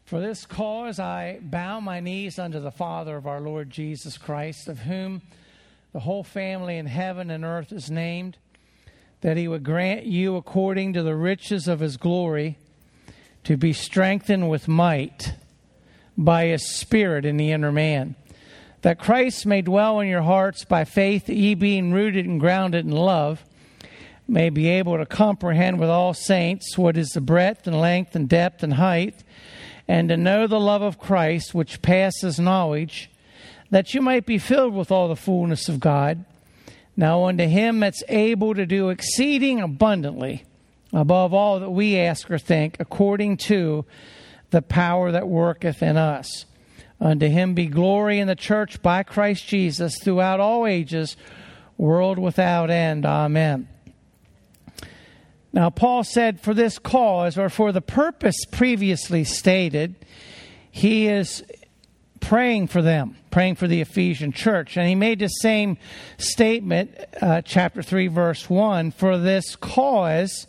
For this cause I bow my knees unto the Father of our Lord Jesus Christ, of whom the whole family in heaven and earth is named, that he would grant you according to the riches of his glory to be strengthened with might by his Spirit in the inner man, that Christ may dwell in your hearts by faith, that ye being rooted and grounded in love, may be able to comprehend with all saints what is the breadth and length and depth and height, and to know the love of Christ, which passes knowledge, that you might be filled with all the fullness of God. Now unto him that's able to do exceeding abundantly, above all that we ask or think, according to the power that worketh in us. Unto him be glory in the church by Christ Jesus throughout all ages, world without end. Amen. Now, Paul said for this cause, or for the purpose previously stated, he is praying for them, praying for the Ephesian church. And he made the same statement, chapter 3, verse 1, for this cause,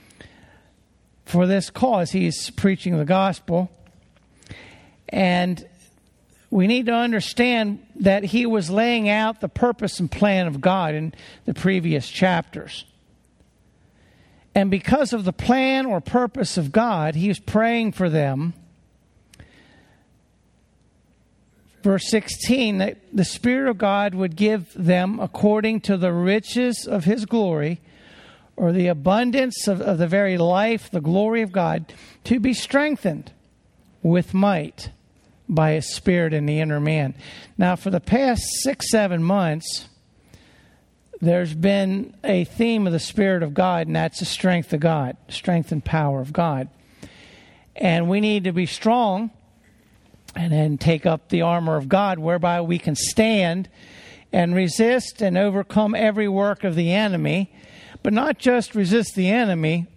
he's preaching the gospel. And we need to understand that he was laying out the purpose and plan of God in the previous chapters. And because of the plan or purpose of God, he was praying for them. Verse 16, that the Spirit of God would give them according to the riches of his glory, or the abundance of the very life, the glory of God, to be strengthened with might by his Spirit in the inner man. Now, for the past 6-7 months, there's been a theme of the Spirit of God, and that's the strength of God, strength and power of God. And we need to be strong and then take up the armor of God, whereby we can stand and resist and overcome every work of the enemy. But not just resist the enemy.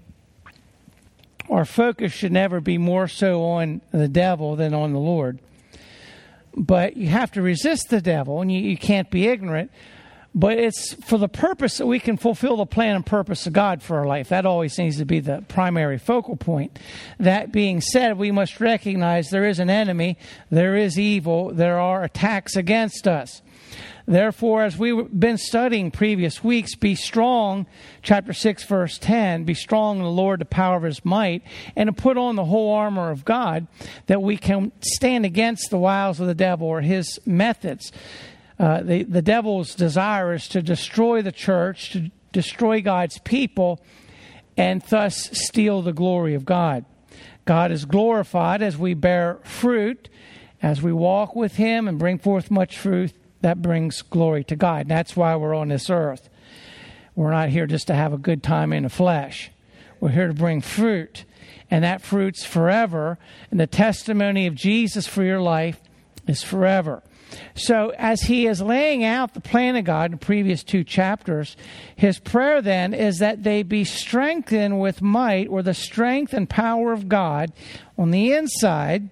Our focus should never be more so on the devil than on the Lord. But you have to resist the devil, and you can't be ignorant. But it's for the purpose that we can fulfill the plan and purpose of God for our life. That always needs to be the primary focal point. That being said, we must recognize there is an enemy, there is evil, there are attacks against us. Therefore, as we've been studying previous weeks, be strong, chapter 6, verse 10, be strong in the Lord, the power of his might, and to put on the whole armor of God, that we can stand against the wiles of the devil or his methods. The devil's desire is to destroy the church, to destroy God's people, and thus steal the glory of God. God is glorified as we bear fruit, as we walk with him and bring forth much fruit that brings glory to God. And that's why we're on this earth. We're not here just to have a good time in the flesh. We're here to bring fruit, and that fruit's forever, and the testimony of Jesus for your life is forever. So as he is laying out the plan of God in the previous 2 chapters, his prayer then is that they be strengthened with might, or the strength and power of God on the inside,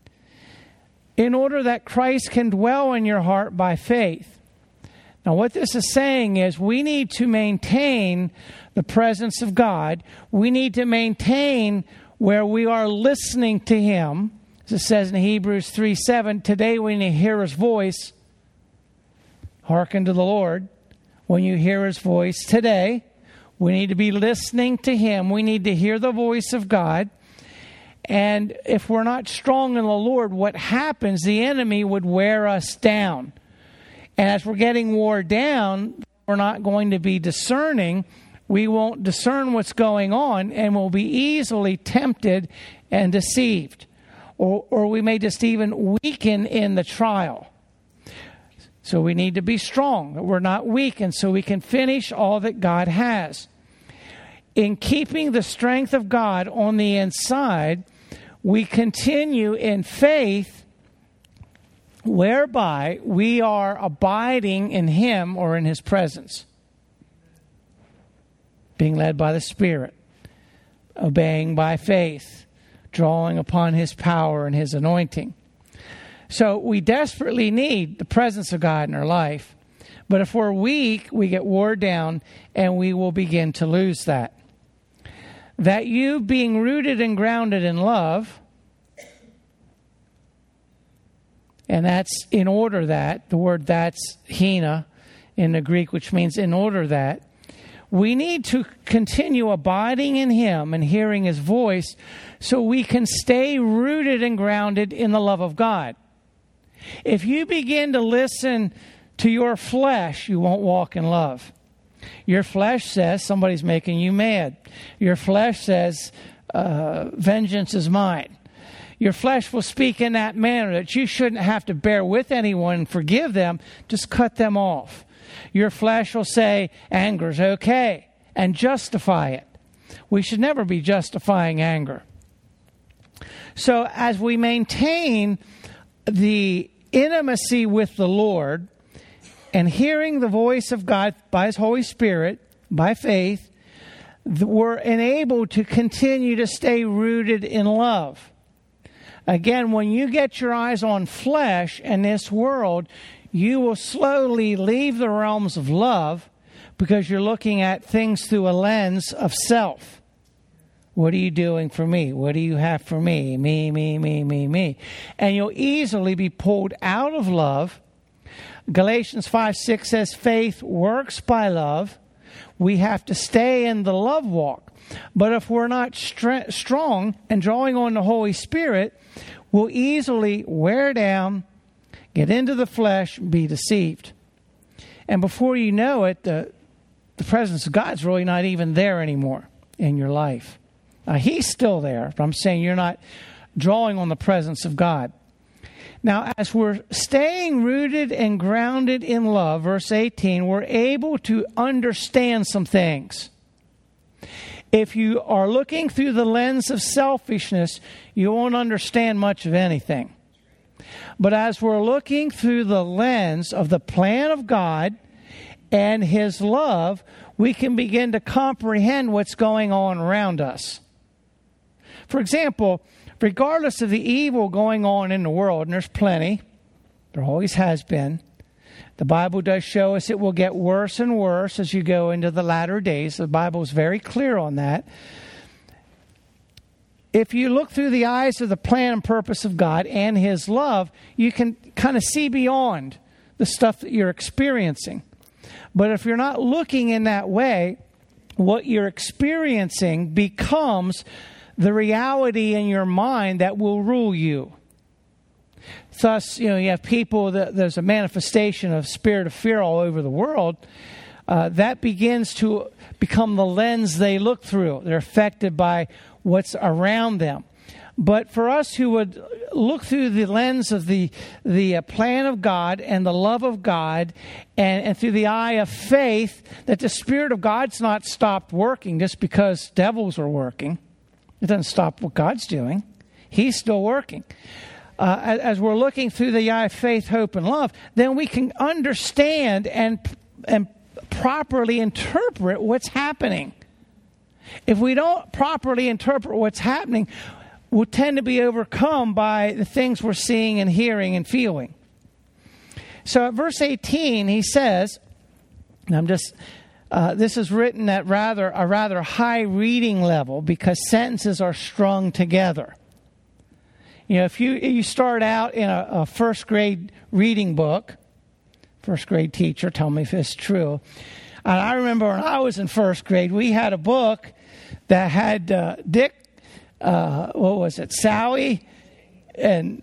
in order that Christ can dwell in your heart by faith. Now what this is saying is we need to maintain the presence of God. We need to maintain where we are listening to him. As it says in Hebrews 3:7, today when you hear his voice, hearken to the Lord. When you hear his voice today, we need to be listening to him. We need to hear the voice of God. And if we're not strong in the Lord, what happens, the enemy would wear us down. And as we're getting wore down, we're not going to be discerning. We won't discern what's going on, and we'll be easily tempted and deceived. Or we may just even weaken in the trial. So we need to be strong, that we're not weakened, so we can finish all that God has. In keeping the strength of God on the inside, we continue in faith, whereby we are abiding in him or in his presence. Being led by the Spirit, obeying by faith, drawing upon his power and his anointing. So we desperately need the presence of God in our life. But if we're weak, we get wore down, and we will begin to lose that. That you, being rooted and grounded in love, And that's in order that. The word that's hina in the Greek, which means in order that. We need to continue abiding in Him and hearing His voice so we can stay rooted and grounded in the love of God. If you begin to listen to your flesh, you won't walk in love. Your flesh says somebody's making you mad. Your flesh says vengeance is mine. Your flesh will speak in that manner that you shouldn't have to bear with anyone and forgive them. Just cut them off. Your flesh will say anger's okay and justify it. We should never be justifying anger. So as we maintain the intimacy with the Lord and hearing the voice of God by His Holy Spirit, by faith, we're enabled to continue to stay rooted in love. Again, when you get your eyes on flesh and this world, you will slowly leave the realms of love because you're looking at things through a lens of self. What are you doing for me? What do you have for me? Me, me, me, me, me. And you'll easily be pulled out of love. Galatians 5:6 says faith works by love. We have to stay in the love walk. But if we're not strong and drawing on the Holy Spirit, we'll easily wear down, get into the flesh, and be deceived. And before you know it, the presence of God's really not even there anymore in your life. He's still there, but I'm saying you're not drawing on the presence of God. Now, as we're staying rooted and grounded in love, verse 18, we're able to understand some things. If you are looking through the lens of selfishness, you won't understand much of anything. But as we're looking through the lens of the plan of God and His love, we can begin to comprehend what's going on around us. For example, regardless of the evil going on in the world, and there's plenty, there always has been, the Bible does show us it will get worse and worse as you go into the latter days. The Bible is very clear on that. If you look through the eyes of the plan and purpose of God and His love, you can kind of see beyond the stuff that you're experiencing. But if you're not looking in that way, what you're experiencing becomes the reality in your mind that will rule you. Thus, you have people there's a manifestation of spirit of fear all over the world. That begins to become the lens they look through. They're affected by what's around them. But for us who would look through the lens of the plan of God and the love of God and through the eye of faith, that the Spirit of God's not stopped working just because devils are working. It doesn't stop what God's doing. He's still working. As we're looking through the eye of faith, hope, and love, then we can understand and properly interpret what's happening. If we don't properly interpret what's happening, we'll tend to be overcome by the things we're seeing and hearing and feeling. So at verse 18, he says, and this is written at a rather high reading level because sentences are strung together. If you start out in a first grade reading book, first grade teacher, tell me if it's true. And I remember when I was in first grade, we had a book that had Dick, Sally, and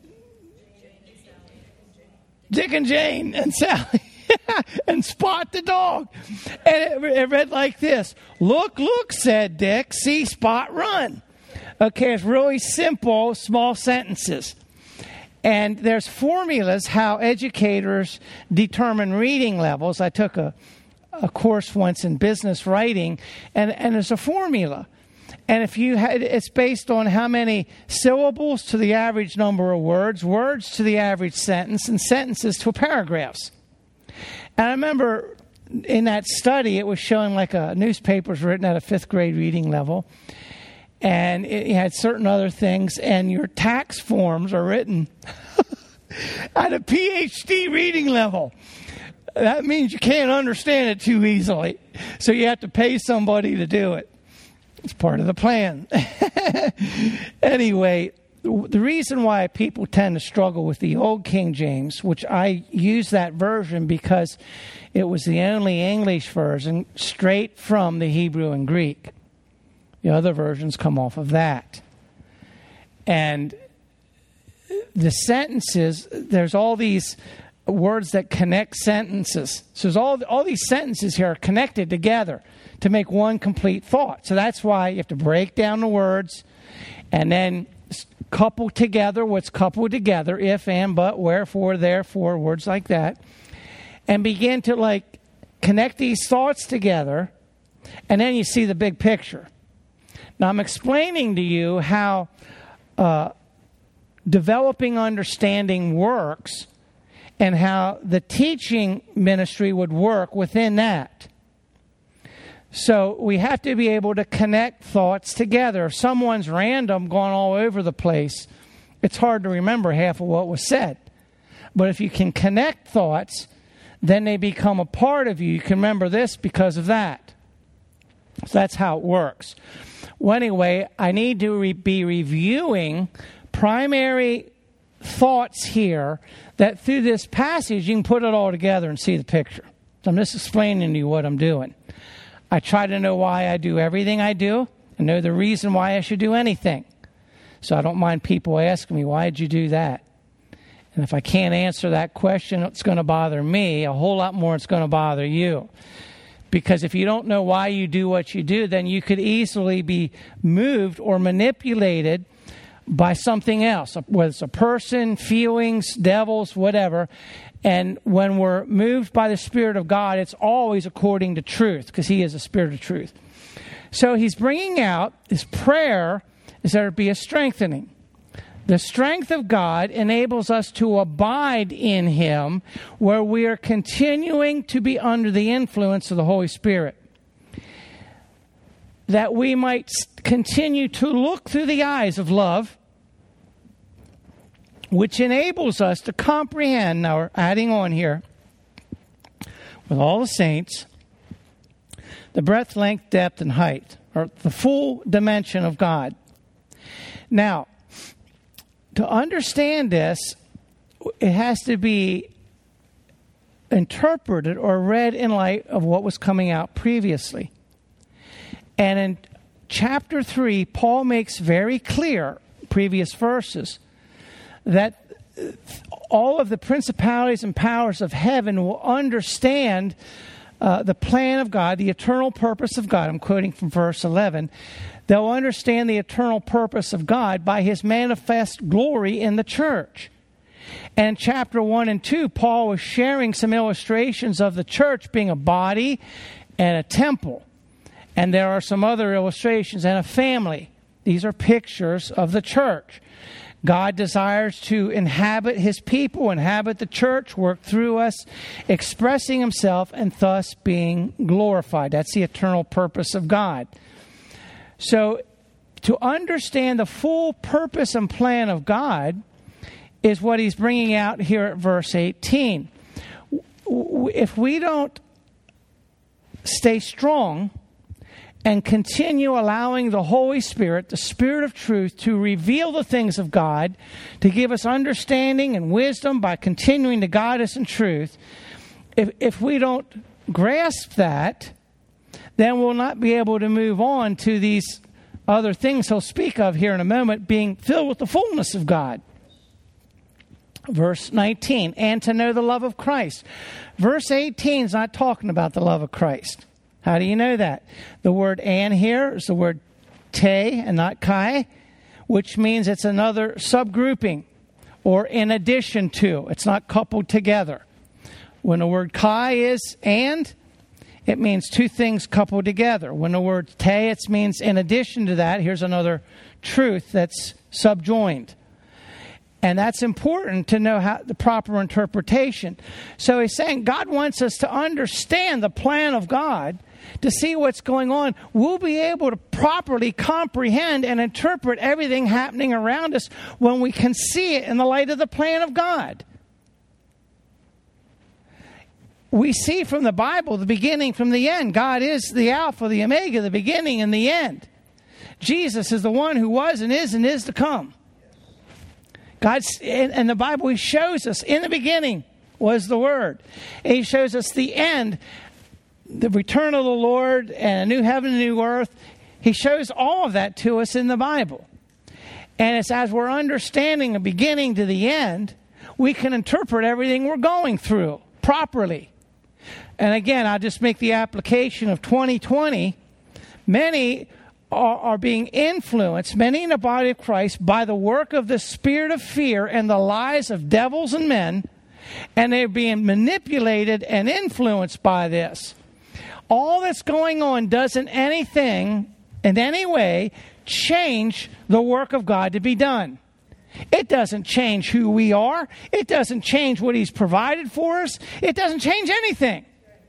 Dick and Jane and Sally. And Spot the dog. And it read like this. Look, said Dick. See Spot run. Okay, it's really simple, small sentences. And there's formulas how educators determine reading levels. I took a course once in business writing, and there's a formula. And it's based on how many syllables to the average number of words, words to the average sentence, and sentences to paragraphs. And I remember in that study, it was showing like a newspaper was written at a fifth grade reading level. And it had certain other things. And your tax forms are written at a PhD reading level. That means you can't understand it too easily. So you have to pay somebody to do it. It's part of the plan. Anyway, the reason why people tend to struggle with the old King James, which I use that version because it was the only English version straight from the Hebrew and Greek. The other versions come off of that. And the sentences, there's all these words that connect sentences. So there's all these sentences here are connected together to make one complete thought. So that's why you have to break down the words and then couple together what's coupled together, if, and, but, wherefore, therefore, words like that, and begin to connect these thoughts together, and then you see the big picture. Now I'm explaining to you how developing understanding works and how the teaching ministry would work within that. So we have to be able to connect thoughts together. If someone's random, gone all over the place, it's hard to remember half of what was said. But if you can connect thoughts, then they become a part of you. You can remember this because of that. So that's how it works. Well, anyway, I need to be reviewing primary thoughts here that through this passage you can put it all together and see the picture. So I'm just explaining to you what I'm doing. I try to know why I do everything I do and know the reason why I should do anything. So I don't mind people asking me, why did you do that? And if I can't answer that question, it's going to bother me a whole lot more. It's going to bother you. Because if you don't know why you do what you do, then you could easily be moved or manipulated by something else, whether it's a person, feelings, devils, whatever. And when we're moved by the Spirit of God, it's always according to truth, because He is a Spirit of truth. So He's bringing out, His prayer is there to be a strengthening. The strength of God enables us to abide in Him, where we are continuing to be under the influence of the Holy Spirit, that we might continue to look through the eyes of love, which enables us to comprehend, now we're adding on here, with all the saints, the breadth, length, depth, and height, or the full dimension of God. Now, to understand this, it has to be interpreted or read in light of what was coming out previously. And in chapter 3, Paul makes very clear, previous verses, that all of the principalities and powers of heaven will understand the plan of God, the eternal purpose of God. I'm quoting from verse 11. They'll understand the eternal purpose of God by His manifest glory in the church. And in chapter 1 and 2, Paul was sharing some illustrations of the church being a body and a temple. And there are some other illustrations, and a family. These are pictures of the church. God desires to inhabit His people, inhabit the church, work through us, expressing Himself and thus being glorified. That's the eternal purpose of God. So to understand the full purpose and plan of God is what he's bringing out here at verse 18. If we don't stay strong and continue allowing the Holy Spirit, the Spirit of truth, to reveal the things of God, to give us understanding and wisdom by continuing to guide us in truth, if we don't grasp that, then we'll not be able to move on to these other things he'll speak of here in a moment, being filled with the fullness of God. Verse 19, and to know the love of Christ. Verse 18 is not talking about the love of Christ. How do you know that? The word "and" here is the word "te" and not "kai," which means it's another subgrouping or in addition to. It's not coupled together. When the word "kai" is "and," it means two things coupled together. When the word "te," it means in addition to that. Here's another truth that's subjoined. And that's important to know how the proper interpretation. So he's saying God wants us to understand the plan of God, to see what's going on. We'll be able to properly comprehend and interpret everything happening around us when we can see it in the light of the plan of God. We see from the Bible the beginning from the end. God is the Alpha, the Omega, the beginning and the end. Jesus is the one who was and is to come. And the Bible, He shows us in the beginning was the Word. And He shows us the end, the return of the Lord and a new heaven and a new earth. He shows all of that to us in the Bible. And it's as we're understanding the beginning to the end, we can interpret everything we're going through properly. And again, I'll just make the application of 2020. Many are being influenced, many in the body of Christ, by the work of the spirit of fear and the lies of devils and men, and they're being manipulated and influenced by this. All that's going on doesn't anything in any way change the work of God to be done. It doesn't change who we are. It doesn't change what He's provided for us. It doesn't change anything.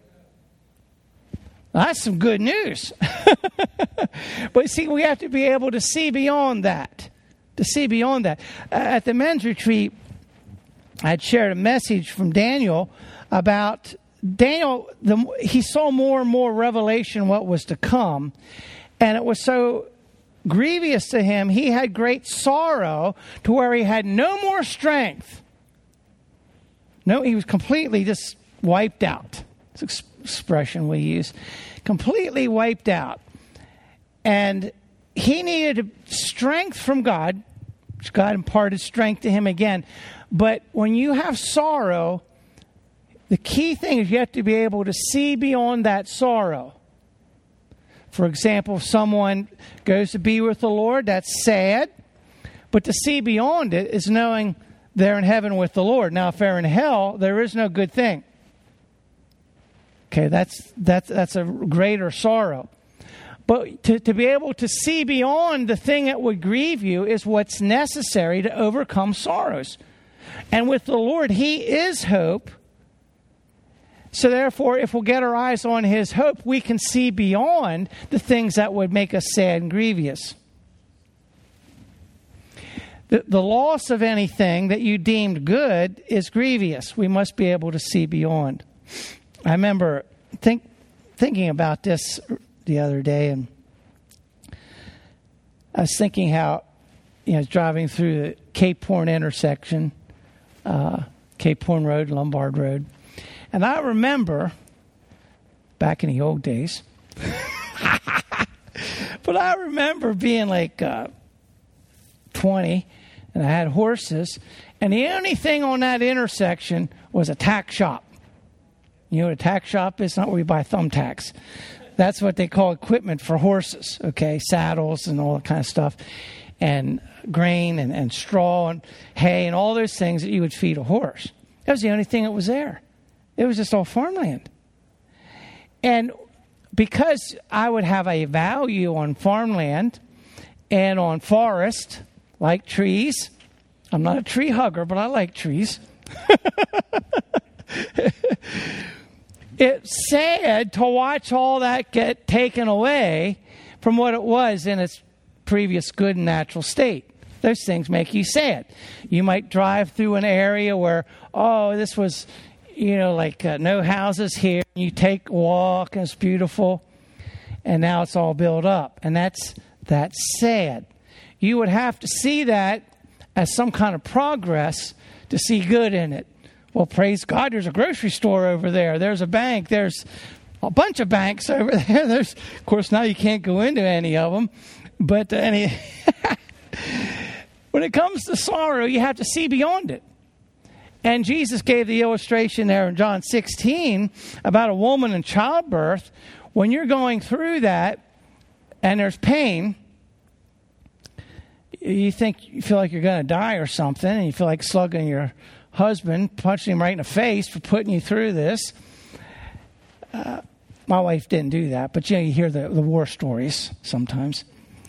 That's some good news. But see, we have to be able to see beyond that. To see beyond that. At the men's retreat, I had shared a message from Daniel about Daniel. He saw more and more revelation what was to come. And it was so grievous to him. He had great sorrow to where he had no more strength. No, he was completely just wiped out. It's expression we use. Completely wiped out. And he needed strength from God. God imparted strength to him again. But when you have sorrow, the key thing is you have to be able to see beyond that sorrow. For example, if someone goes to be with the Lord, that's sad. But to see beyond it is knowing they're in heaven with the Lord. Now, if they're in hell, there is no good thing. Okay, that's a greater sorrow. But to be able to see beyond the thing that would grieve you is what's necessary to overcome sorrows. And with the Lord, He is hope. So therefore, if we'll get our eyes on His hope, we can see beyond the things that would make us sad and grievous. The loss of anything that you deemed good is grievous. We must be able to see beyond. I remember thinking about this the other day, and I was thinking how, driving through the Cape Horn intersection, Cape Horn Road, Lombard Road, and I remember back in the old days, but I remember being like 20, and I had horses, and the only thing on that intersection was a tack shop. You know what a tack shop is? Not where you buy thumbtacks. That's what they call equipment for horses, okay? Saddles and all that kind of stuff, and grain and straw and hay and all those things that you would feed a horse. That was the only thing that was there. It was just all farmland. And because I would have a value on farmland and on forest, like trees, I'm not a tree hugger, but I like trees. It's sad to watch all that get taken away from what it was in its previous good and natural state. Those things make you sad. You might drive through an area where, this was, no houses here. You take a walk and it's beautiful. And now it's all built up. And that's sad. You would have to see that as some kind of progress to see good in it. Well, praise God, there's a grocery store over there. There's a bank. There's a bunch of banks over there. Of course, now you can't go into any of them. But when it comes to sorrow, you have to see beyond it. And Jesus gave the illustration there in John 16 about a woman in childbirth. When you're going through that and there's pain, you feel like you're going to die or something, and you feel like slugging your husband, punching him right in the face for putting you through this. My wife didn't do that, but you hear the war stories sometimes.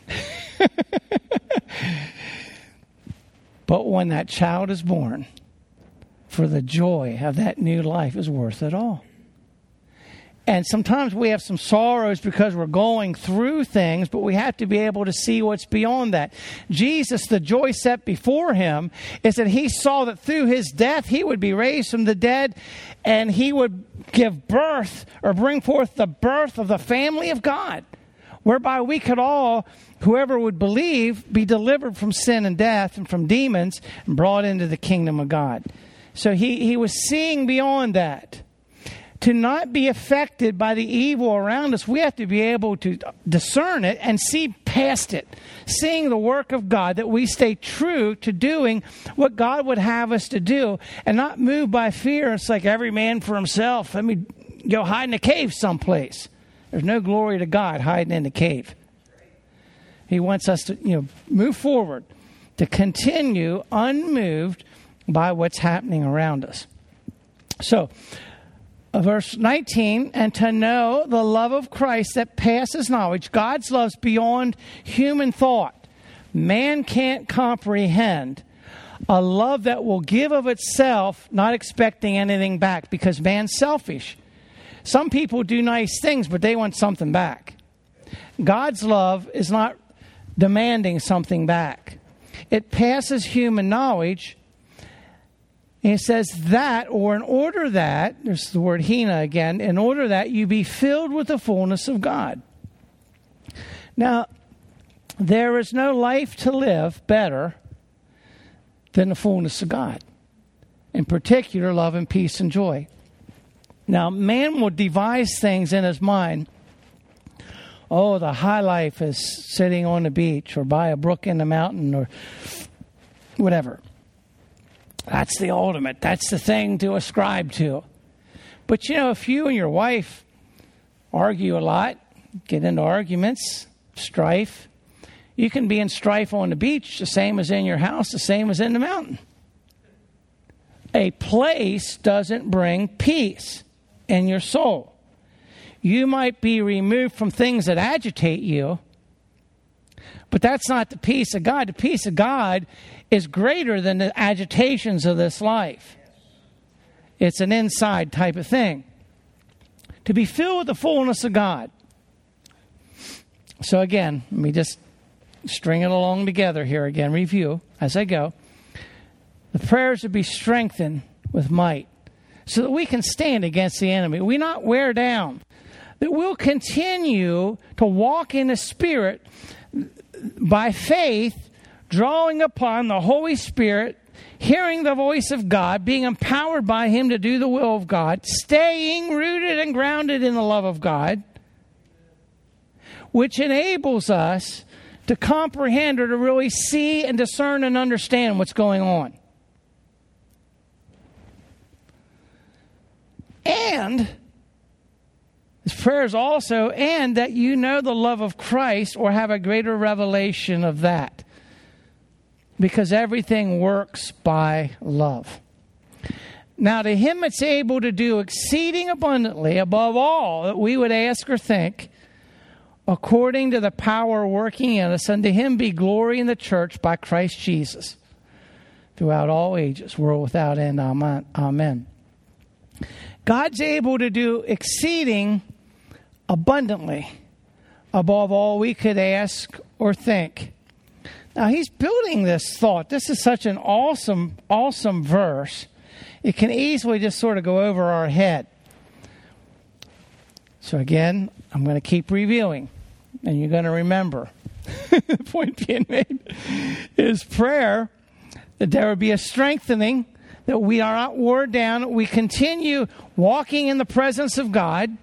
But when that child is born, for the joy of that new life is worth it all. And sometimes we have some sorrows because we're going through things, but we have to be able to see what's beyond that. Jesus, the joy set before him is that he saw that through his death, he would be raised from the dead, and he would give birth or bring forth the birth of the family of God, whereby we could all whoever would believe be delivered from sin and death and from demons and brought into the kingdom of God. So he was seeing beyond that. To not be affected by the evil around us, we have to be able to discern it and see past it. Seeing the work of God, that we stay true to doing what God would have us to do and not moved by fear. It's like every man for himself. Let me go hide in a cave someplace. There's no glory to God hiding in the cave. He wants us to, move forward, to continue unmoved by what's happening around us. So, verse 19, and to know the love of Christ that passes knowledge. God's love's beyond human thought. Man can't comprehend a love that will give of itself, not expecting anything back, because man's selfish. Some people do nice things, but they want something back. God's love is not demanding something back. It passes human knowledge. And it says that, or in order that, there's the word hina again, in order that you be filled with the fullness of God. Now, there is no life to live better than the fullness of God. In particular, love and peace and joy. Now, man will devise things in his mind. Oh, the high life is sitting on the beach or by a brook in the mountain or whatever. That's the ultimate. That's the thing to ascribe to. But, if you and your wife argue a lot, get into arguments, strife, you can be in strife on the beach the same as in your house, the same as in the mountain. A place doesn't bring peace in your soul. You might be removed from things that agitate you, but that's not the peace of God. The peace of God is greater than the agitations of this life. It's an inside type of thing. To be filled with the fullness of God. So again, let me just string it along together here again, review as I go. The prayers to be strengthened with might so that we can stand against the enemy. We not wear down. That we'll continue to walk in the Spirit by faith, drawing upon the Holy Spirit, hearing the voice of God, being empowered by Him to do the will of God, staying rooted and grounded in the love of God, which enables us to comprehend or to really see and discern and understand what's going on. And this prayer is also, and that you know the love of Christ or have a greater revelation of that. Because everything works by love. Now to Him that's able to do exceeding abundantly above all that we would ask or think, according to the power working in us, unto Him be glory in the church by Christ Jesus, throughout all ages, world without end. Amen. God's able to do exceeding abundantly above all we could ask or think. Now, He's building this thought. This is such an awesome, awesome verse. It can easily just sort of go over our head. So again, I'm going to keep reviewing, and you're going to remember. The point being made is prayer, that there would be a strengthening, that we are not worn down, we continue walking in the presence of God,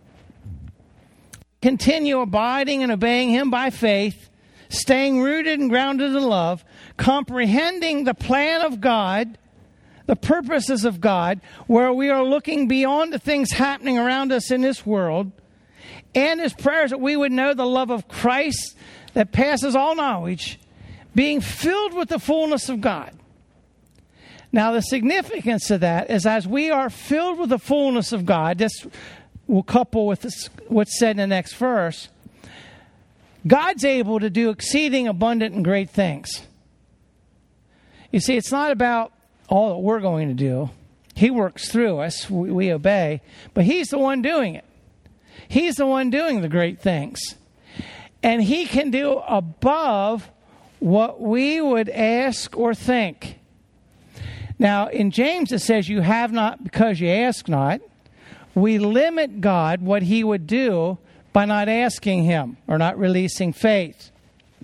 continue abiding and obeying Him by faith, staying rooted and grounded in love, comprehending the plan of God, the purposes of God, where we are looking beyond the things happening around us in this world, and His prayers that we would know the love of Christ that passes all knowledge, being filled with the fullness of God. Now, the significance of that is as we are filled with the fullness of God, this will couple with what's said in the next verse, God's able to do exceeding abundant and great things. You see, it's not about all that we're going to do. He works through us. We obey. But He's the one doing it. He's the one doing the great things. And He can do above what we would ask or think. Now, in James it says, you have not because you ask not. We limit God what He would do by not asking Him or not releasing faith.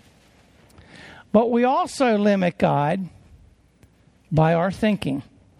But we also limit God by our thinking.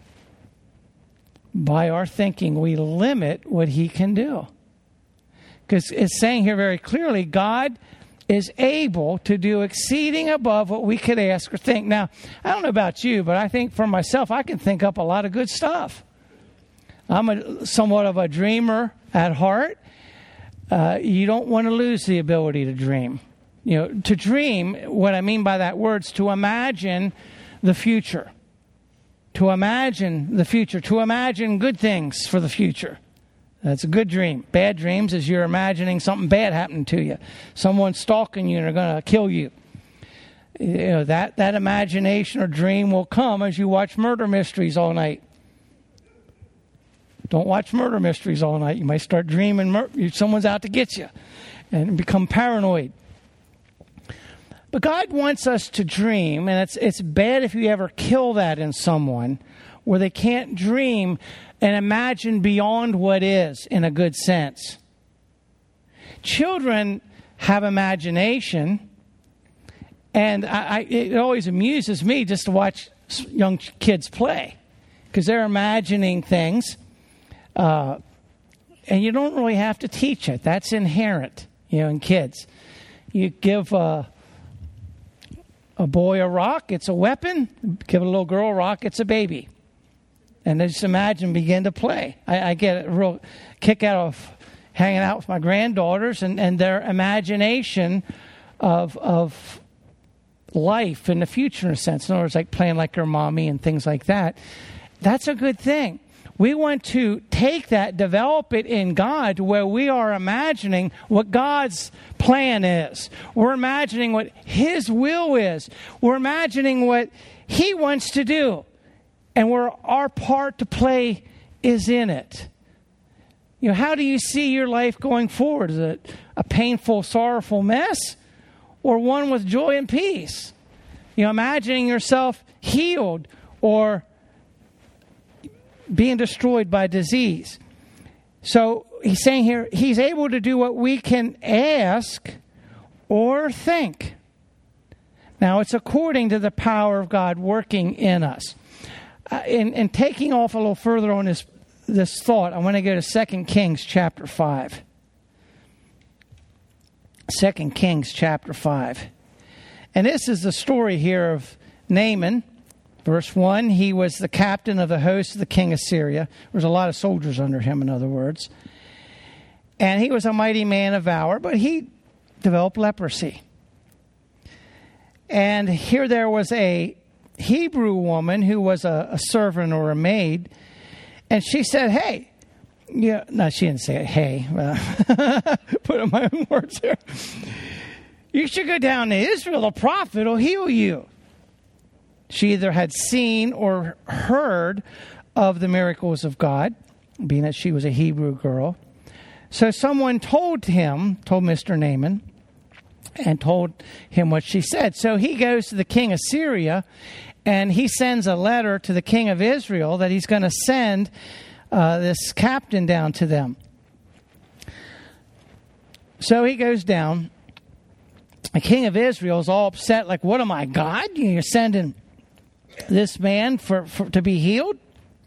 By our thinking, we limit what he can do. Because it's saying here very clearly, God is able to do exceeding above what we could ask or think. Now, I don't know about you, but I think for myself, I can think up a lot of good stuff. I'm somewhat of a dreamer at heart. You don't want to lose the ability to dream. You know, to dream, what I mean by that word is to imagine the future. To imagine the future. To imagine good things for the future. That's a good dream. Bad dreams is you're imagining something bad happening to you. Someone's stalking you and they're going to kill you. You know, that imagination or dream will come as you watch murder mysteries all night. Don't watch murder mysteries all night. You might start dreaming someone's out to get you and become paranoid. But God wants us to dream, and it's bad if you ever kill that in someone where they can't dream and imagine beyond what is in a good sense. Children have imagination, and it always amuses me just to watch young kids play because they're imagining things, and you don't really have to teach it. That's inherent, in kids. You give a boy a rock, it's a weapon. Give a little girl a rock, it's a baby. And they just imagine, begin to play. I get a real kick out of hanging out with my granddaughters and their imagination of life in the future, in a sense. In other words, like playing like your mommy and things like that. That's a good thing. We want to take that, develop it in God to where we are imagining what God's plan is. We're imagining what His will is. We're imagining what He wants to do. And where our part to play is in it. How do you see your life going forward? Is it a painful, sorrowful mess? Or one with joy and peace? Imagining yourself healed or being destroyed by disease. So he's saying here, He's able to do what we can ask or think. Now, it's according to the power of God working in us. In taking off a little further on this thought, I want to go to 2 Kings chapter 5. 2 Kings chapter 5. And this is the story here of Naaman. Verse 1, he was the captain of the host of the king of Syria. There was a lot of soldiers under him, in other words. And he was a mighty man of valor, but he developed leprosy. And here there was a Hebrew woman who was a servant or a maid, and she said, hey, no, she didn't say it, hey, put in my own words here. You should go down to Israel, the prophet will heal you. She either had seen or heard of the miracles of God, being that she was a Hebrew girl. So someone told Mr. Naaman, and told him what she said. So he goes to the king of Syria, and he sends a letter to the king of Israel that he's going to send this captain down to them. So he goes down. The king of Israel is all upset, like, what am I, God? You're sending this man to be healed?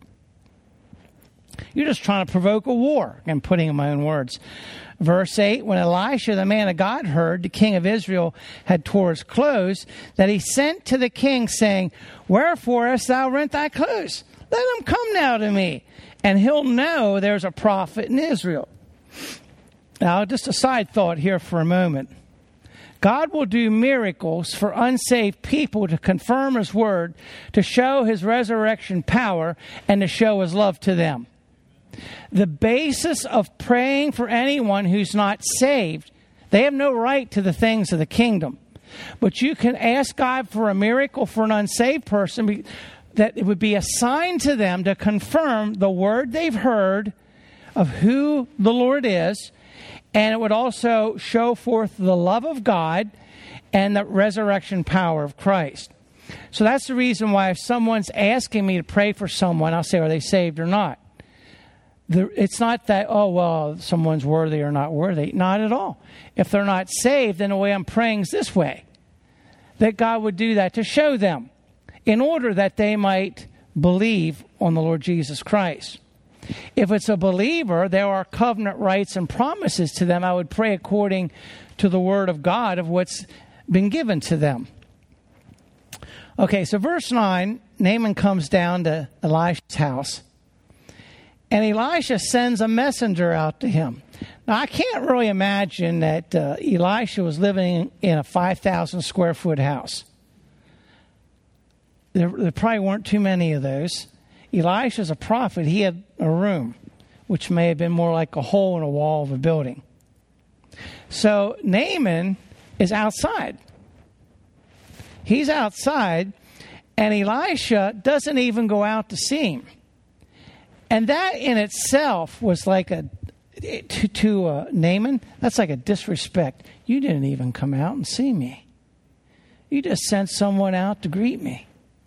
You're just trying to provoke a war. I'm putting in my own words. Verse 8, when Elisha, the man of God, heard the king of Israel had tore his clothes, that he sent to the king, saying, wherefore hast thou rent thy clothes? Let him come now to me, and he'll know there's a prophet in Israel. Now, just a side thought here for a moment. God will do miracles for unsaved people to confirm His word, to show His resurrection power, and to show His love to them. The basis of praying for anyone who's not saved, they have no right to the things of the kingdom. But you can ask God for a miracle for an unsaved person that it would be a sign to them to confirm the word they've heard of who the Lord is, and it would also show forth the love of God and the resurrection power of Christ. So that's the reason why if someone's asking me to pray for someone, I'll say, are they saved or not? It's not that, someone's worthy or not worthy. Not at all. If they're not saved, then the way I'm praying is this way. that God would do that to show them in order that they might believe on the Lord Jesus Christ. If it's a believer, there are covenant rights and promises to them. I would pray according to the word of God of what's been given to them. Okay, so verse 9, Naaman comes down to Elisha's house, and Elisha sends a messenger out to him. Now, I can't really imagine that Elisha was living in a 5,000 square foot house. There probably weren't too many of those. Elisha's a prophet. He had a room, which may have been more like a hole in a wall of a building. So Naaman is outside. He's outside, and Elisha doesn't even go out to see him. And that in itself was like to Naaman, that's like a disrespect. You didn't even come out and see me. You just sent someone out to greet me.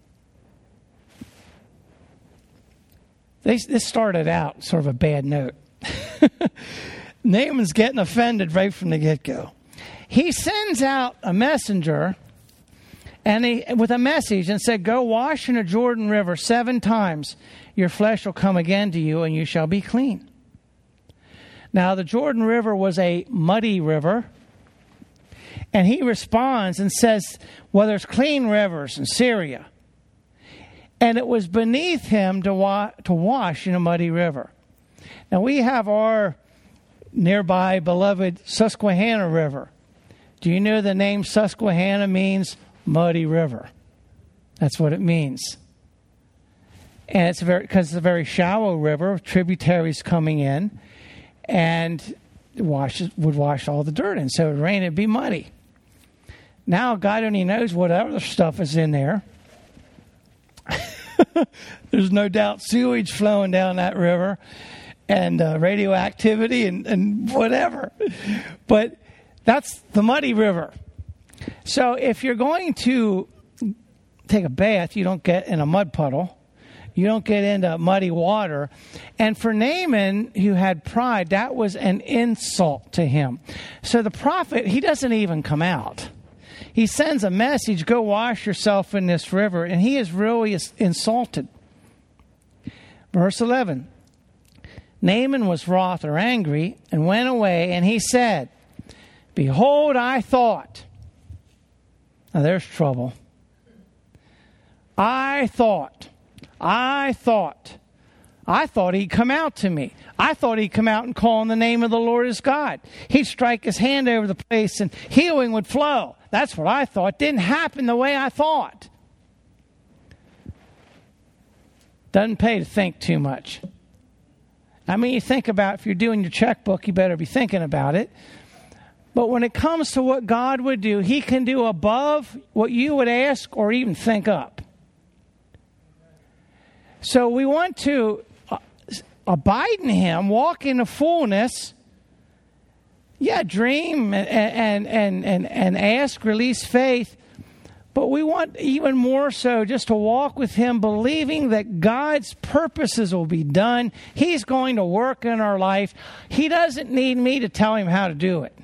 This started out sort of a bad note. Naaman's getting offended right from the get-go. He sends out a messenger with a message and said, "Go wash in the Jordan River 7 times. Your flesh will come again to you, and you shall be clean." Now, the Jordan River was a muddy river. And he responds and says, well, there's clean rivers in Syria. And it was beneath him to wash in a muddy river. Now, we have our nearby beloved Susquehanna River. Do you know the name Susquehanna means muddy river? That's what it means. And it's because it's a very shallow river, tributaries coming in, and would wash all the dirt in. So it would rain, it'd be muddy. Now God only knows what other stuff is in there. There's no doubt sewage flowing down that river, and radioactivity and whatever. But that's the muddy river. So if you're going to take a bath, you don't get in a mud puddle. You don't get into muddy water. And for Naaman, who had pride, that was an insult to him. So the prophet, he doesn't even come out. He sends a message, go wash yourself in this river. And he is really insulted. Verse 11. Naaman was wroth or angry and went away, and he said, behold, I thought. Now there's trouble. I thought he'd come out to me. I thought he'd come out and call on the name of the Lord his God. He'd strike his hand over the place and healing would flow. That's what I thought. Didn't happen the way I thought. Doesn't pay to think too much. I mean, you think about if you're doing your checkbook, you better be thinking about it. But when it comes to what God would do, he can do above what you would ask or even think up. So we want to abide in him, walk in the fullness. Yeah, dream and ask, release faith. But we want even more so just to walk with him, believing that God's purposes will be done. He's going to work in our life. He doesn't need me to tell him how to do it.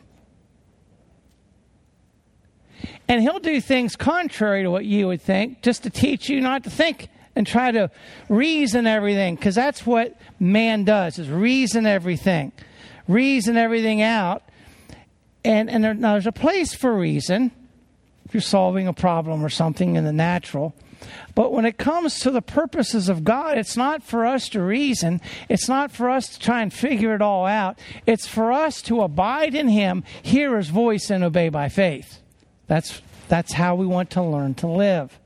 And he'll do things contrary to what you would think, just to teach you not to think and try to reason everything, because that's what man does, is reason everything out. And there's a place for reason if you're solving a problem or something in the natural. But when it comes to the purposes of God, it's not for us to reason. It's not for us to try and figure it all out. It's for us to abide in him, hear his voice, and obey by faith. That's how we want to learn to live.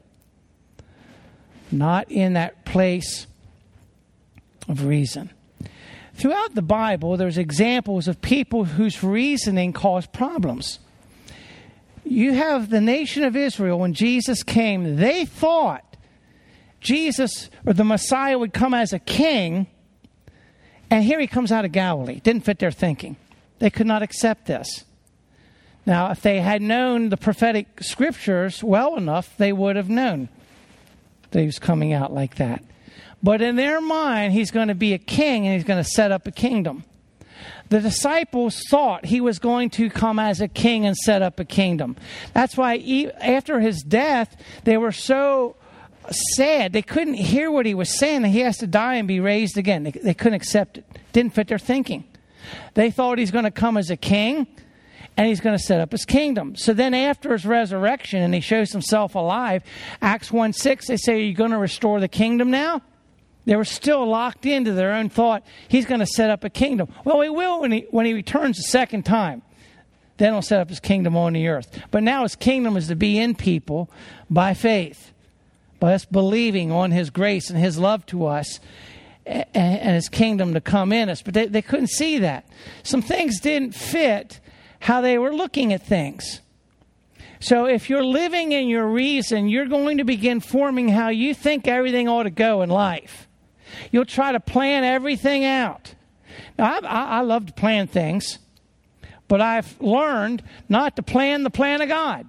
Not in that place of reason. Throughout the Bible, there's examples of people whose reasoning caused problems. You have the nation of Israel, when Jesus came, they thought Jesus or the Messiah would come as a king, and here he comes out of Galilee. Didn't fit their thinking. They could not accept this. Now, if they had known the prophetic scriptures well enough, they would have known that he was coming out like that. But in their mind, he's going to be a king and he's going to set up a kingdom. The disciples thought he was going to come as a king and set up a kingdom. That's why after his death, they were so sad. They couldn't hear what he was saying. He has to die and be raised again. They couldn't accept it. Didn't fit their thinking. They thought he's going to come as a king and he's going to set up his kingdom. So then after his resurrection and he shows himself alive, Acts 1:6, they say, are you going to restore the kingdom now? They were still locked into their own thought. He's going to set up a kingdom. Well, he will when he returns the second time. Then he'll set up his kingdom on the earth. But now his kingdom is to be in people by faith, by us believing on his grace and his love to us and his kingdom to come in us. But they couldn't see that. Some things didn't fit how they were looking at things. So if you're living in your reason, you're going to begin forming how you think everything ought to go in life. You'll try to plan everything out. Now, I love to plan things, but I've learned not to plan the plan of God.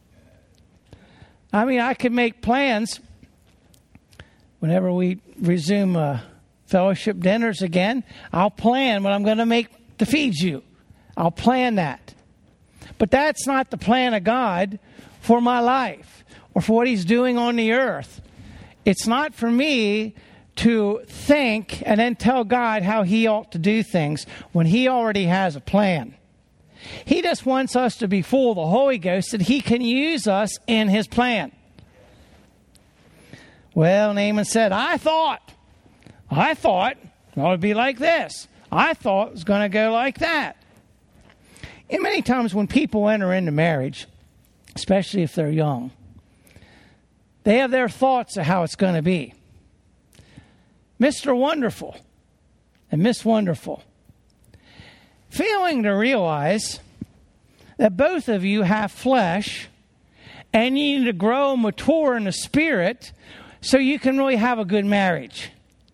I mean, I could make plans whenever we resume fellowship dinners again. I'll plan what I'm going to make to feed you. I'll plan that. But that's not the plan of God for my life or for what he's doing on the earth. It's not for me to think and then tell God how he ought to do things when he already has a plan. He just wants us to be full of the Holy Ghost that he can use us in his plan. Well, Naaman said, I thought it would be like this. I thought it was going to go like that. And many times when people enter into marriage, especially if they're young, they have their thoughts of how it's going to be. Mr. Wonderful and Miss Wonderful, failing to realize that both of you have flesh and you need to grow and mature in the spirit so you can really have a good marriage.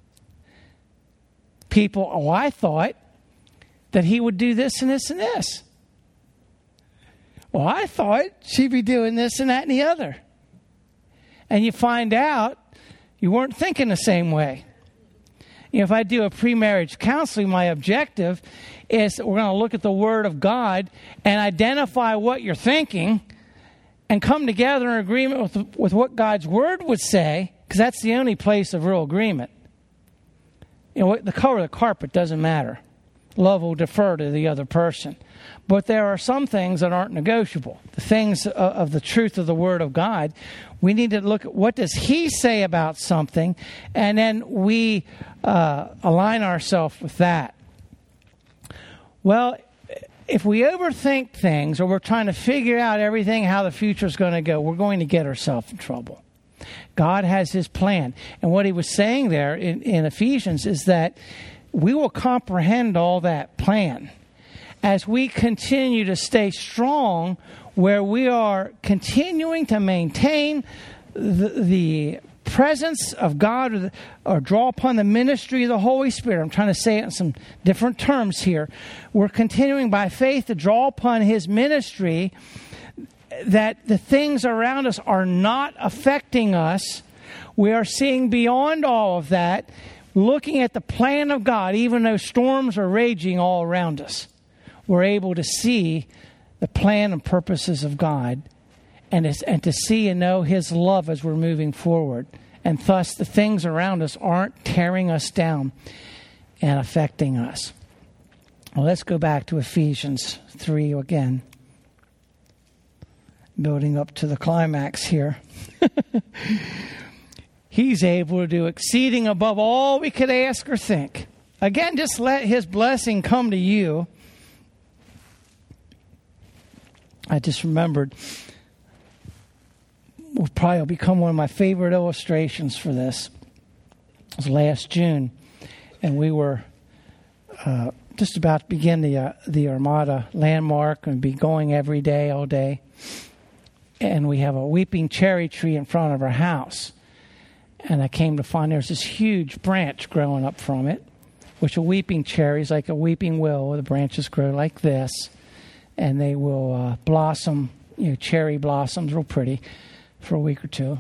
People, I thought that he would do this and this and this. Well, I thought she'd be doing this and that and the other. And you find out you weren't thinking the same way. You know, if I do a pre-marriage counseling, my objective is that we're going to look at the Word of God and identify what you're thinking and come together in agreement with what God's Word would say, because that's the only place of real agreement. You know, the color of the carpet doesn't matter. Love will defer to the other person. But there are some things that aren't negotiable. The things of the truth of the Word of God, we need to look at what does he say about something, and then we align ourselves with that. Well, if we overthink things or we're trying to figure out everything, how the future is going to go, we're going to get ourselves in trouble. God has his plan. And what he was saying there in Ephesians is that we will comprehend all that plan as we continue to stay strong, where we are continuing to maintain the presence of God or draw upon the ministry of the Holy Spirit. I'm trying to say it in some different terms here. We're continuing by faith to draw upon his ministry, that the things around us are not affecting us. We are seeing beyond all of that, looking at the plan of God, even though storms are raging all around us. We're able to see the plan and purposes of God and to see and know his love as we're moving forward. And thus the things around us aren't tearing us down and affecting us. Well, let's go back to Ephesians 3 again. Building up to the climax here. He's able to do exceeding above all we could ask or think. Again, just let his blessing come to you. I just remembered, will probably become one of my favorite illustrations for this. It was last June, and we were just about to begin the Armada landmark and be going every day, all day. And we have a weeping cherry tree in front of our house. And I came to find there's this huge branch growing up from it, which a weeping cherry is like a weeping willow. The branches grow like this, and they will blossom, cherry blossoms, real pretty, for a week or two.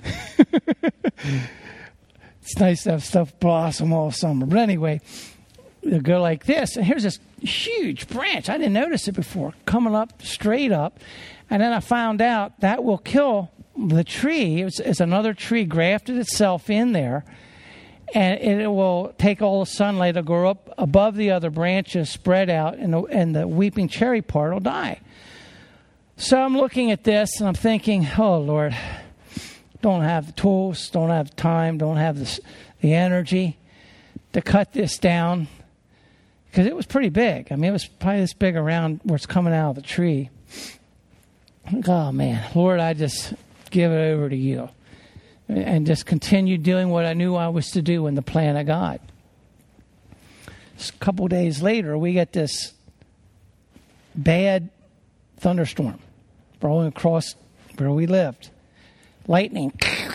It's nice to have stuff blossom all summer. But anyway, it'll go like this. And here's this huge branch. I didn't notice it before, coming up straight up. And then I found out that will kill the tree. It's another tree grafted itself in there. And it will take all the sunlight. It'll grow up above the other branches, spread out, and the weeping cherry part will die. So I'm looking at this, and I'm thinking, oh, Lord, don't have the tools, don't have the time, don't have the energy to cut this down. Because it was pretty big. I mean, it was probably this big around where it's coming out of the tree. Oh, man, Lord, I just give it over to you. And just continue doing what I knew I was to do in the plan of God. A couple days later, we get this bad thunderstorm rolling across where we lived. Lightning.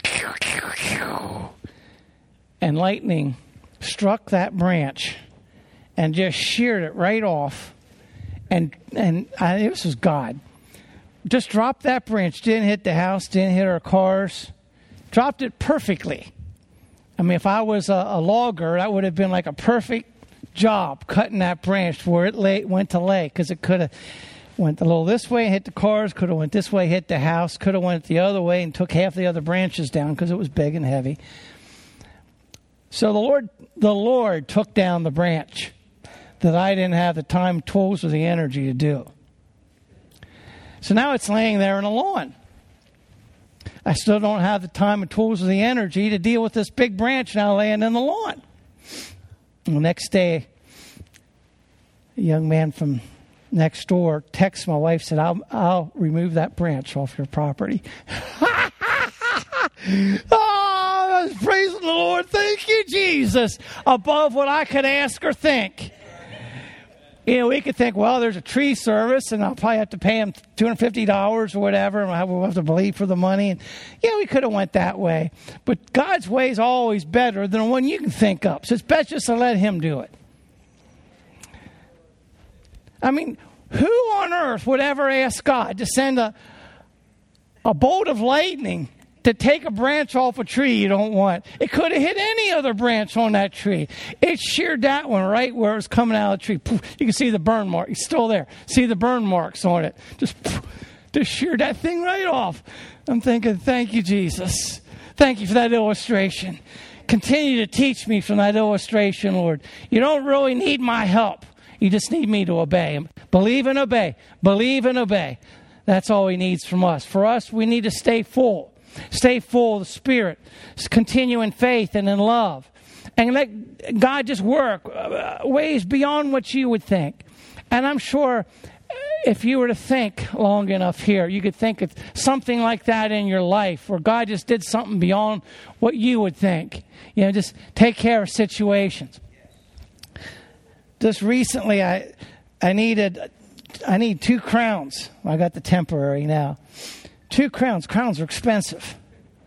And lightning struck that branch and just sheared it right off. And this was God. Just dropped that branch. Didn't hit the house, didn't hit our cars. Dropped it perfectly. I mean, if I was a logger, that would have been like a perfect job cutting that branch where it went to lay, because it could have went a little this way and hit the cars, could have went this way, hit the house, could have went the other way and took half the other branches down because it was big and heavy. So the Lord took down the branch that I didn't have the time, tools, or the energy to do. So now it's laying there in a lawn. I still don't have the time and tools or the energy to deal with this big branch now laying in the lawn. And the next day, a young man from next door texted my wife, said, I'll remove that branch off your property. Oh, I was praising the Lord. Thank you, Jesus. Above what I could ask or think. You know, we could think, well, there's a tree service, and I'll probably have to pay him $250 or whatever, and we'll have to believe for the money. And yeah, we could have went that way. But God's way is always better than the one you can think up. So it's best just to let him do it. I mean, who on earth would ever ask God to send a bolt of lightning to take a branch off a tree you don't want? It could have hit any other branch on that tree. It sheared that one right where it was coming out of the tree. Poof, you can see the burn mark. It's still there. See the burn marks on it. Just sheared that thing right off. I'm thinking, thank you, Jesus. Thank you for that illustration. Continue to teach me from that illustration, Lord. You don't really need my help. You just need me to obey. Believe and obey. Believe and obey. That's all he needs from us. For us, we need to stay full. Stay full of the Spirit. Continue in faith and in love. And let God just work ways beyond what you would think. And I'm sure if you were to think long enough here, you could think of something like that in your life where God just did something beyond what you would think. You know, just take care of situations. Just recently, I need 2 crowns. I got the temporary now. 2 crowns. Crowns are expensive.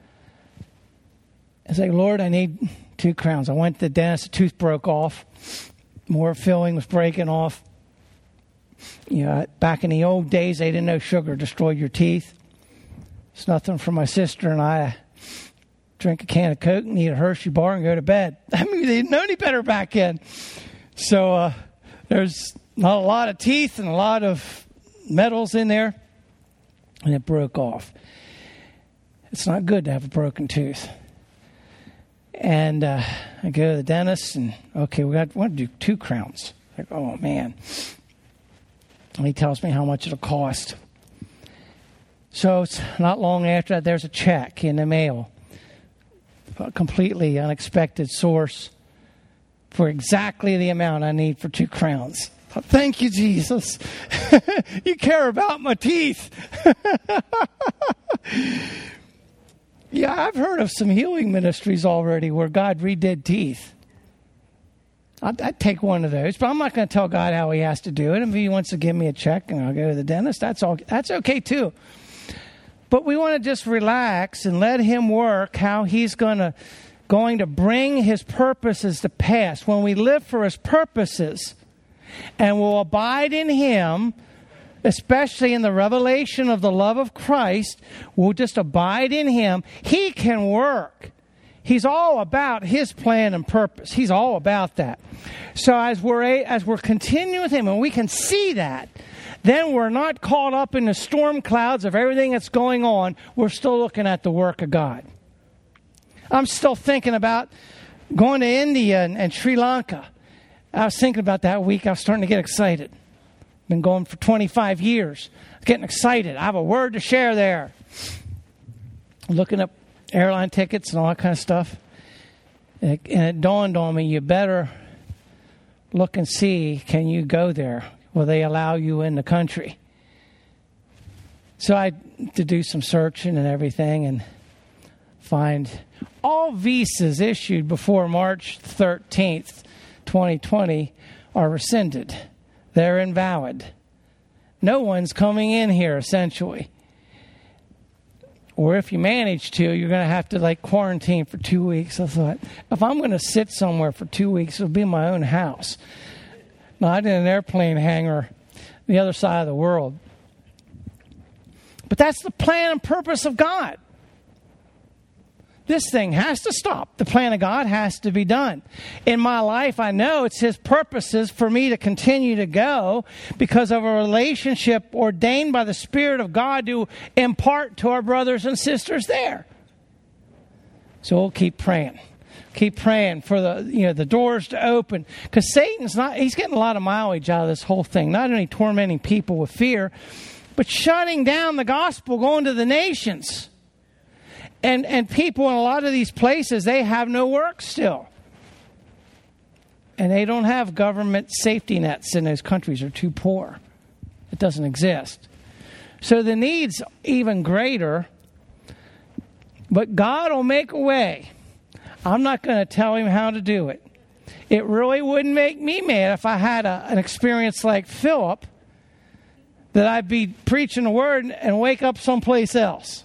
I was like, Lord, I need 2 crowns. I went to the dentist. The tooth broke off. More filling was breaking off. You know, back in the old days, they didn't know sugar destroyed your teeth. It's nothing for my sister and I to drink a can of Coke and eat a Hershey bar and go to bed. I mean, they didn't know any better back then. So there's not a lot of teeth and a lot of metals in there. And it broke off. It's not good to have a broken tooth. And I go to the dentist and, okay, we want to do 2 crowns. Like, oh, man. And he tells me how much it'll cost. So it's not long after that, there's a check in the mail. A completely unexpected source for exactly the amount I need for 2 crowns. Thank you, Jesus. You care about my teeth. Yeah, I've heard of some healing ministries already where God redid teeth. I'd take one of those, but I'm not going to tell God how he has to do it. If he wants to give me a check and I'll go to the dentist, that's okay too. But we want to just relax and let him work how he's going to bring his purposes to pass. When we live for his purposes, and will abide in him, especially in the revelation of the love of Christ, we'll just abide in him. He can work. He's all about His plan and purpose. He's all about that. So as we're continuing with Him, and we can see that, then we're not caught up in the storm clouds of everything that's going on. We're still looking at the work of God. I'm still thinking about going to India and Sri Lanka. I was thinking about that week. I was starting to get excited. Been going for 25 years. Getting excited. I have a word to share there. Looking up airline tickets and all that kind of stuff. And it dawned on me, you better look and see, can you go there? Will they allow you in the country? So I had to do some searching and everything and find all visas issued before March 13th, 2020 are rescinded. They're invalid. No one's coming in here, essentially. Or if you manage to, you're going to have to quarantine for 2 weeks. I thought, if I'm going to sit somewhere for 2 weeks, it'll be in my own house. Not in an airplane hangar the other side of the world. But that's the plan and purpose of God. This thing has to stop. The plan of God has to be done. In my life, I know it's His purposes for me to continue to go because of a relationship ordained by the Spirit of God to impart to our brothers and sisters there. So we'll keep praying. Keep praying for the doors to open. Because he's getting a lot of mileage out of this whole thing. Not only tormenting people with fear, but shutting down the gospel, going to the nations. And people in a lot of these places, they have no work still. And they don't have government safety nets in those countries. They're too poor. It doesn't exist. So the need's even greater. But God will make a way. I'm not going to tell Him how to do it. It really wouldn't make me mad if I had an experience like Philip, that I'd be preaching the word and wake up someplace else.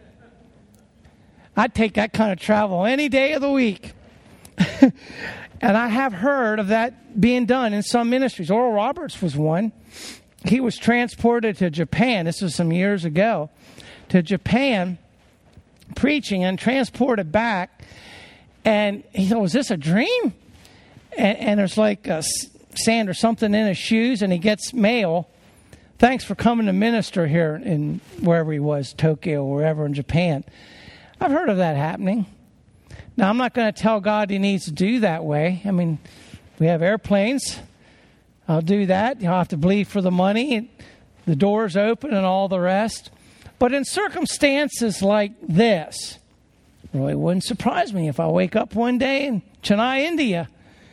I'd take that kind of travel any day of the week. And I have heard of that being done in some ministries. Oral Roberts was one. He was transported to Japan. This was some years ago. To Japan, preaching, and transported back. And he thought, was this a dream? And there's sand or something in his shoes, and he gets mail. Thanks for coming to minister here in wherever he was, Tokyo or wherever in Japan. I've heard of that happening. Now, I'm not going to tell God He needs to do that way. I mean, we have airplanes. I'll do that. You'll have to believe for the money. The doors open and all the rest. But in circumstances like this, it really wouldn't surprise me if I wake up one day in Chennai, India,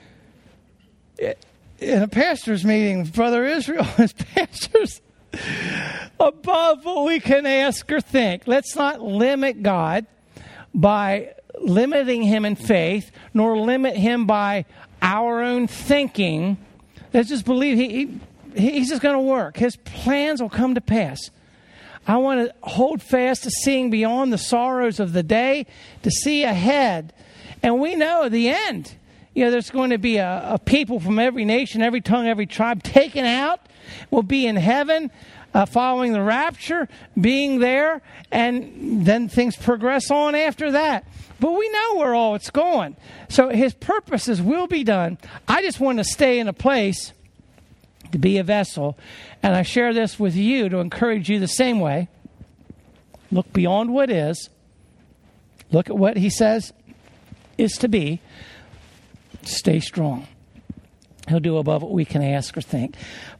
in a pastor's meeting with Brother Israel as pastors, above what we can ask or think. Let's not limit God by limiting Him in faith, nor limit Him by our own thinking. Let's just believe He's just going to work. His plans will come to pass. I want to hold fast to seeing beyond the sorrows of the day, to see ahead. And we know the end. There's going to be a people from every nation, every tongue, every tribe taken out. We'll be in heaven following the rapture, being there, and then things progress on after that. But we know where all it's going. So His purposes will be done. I just want to stay in a place to be a vessel. And I share this with you to encourage you the same way. Look beyond what is. Look at what He says is to be. Stay strong. He'll do above what we can ask or think.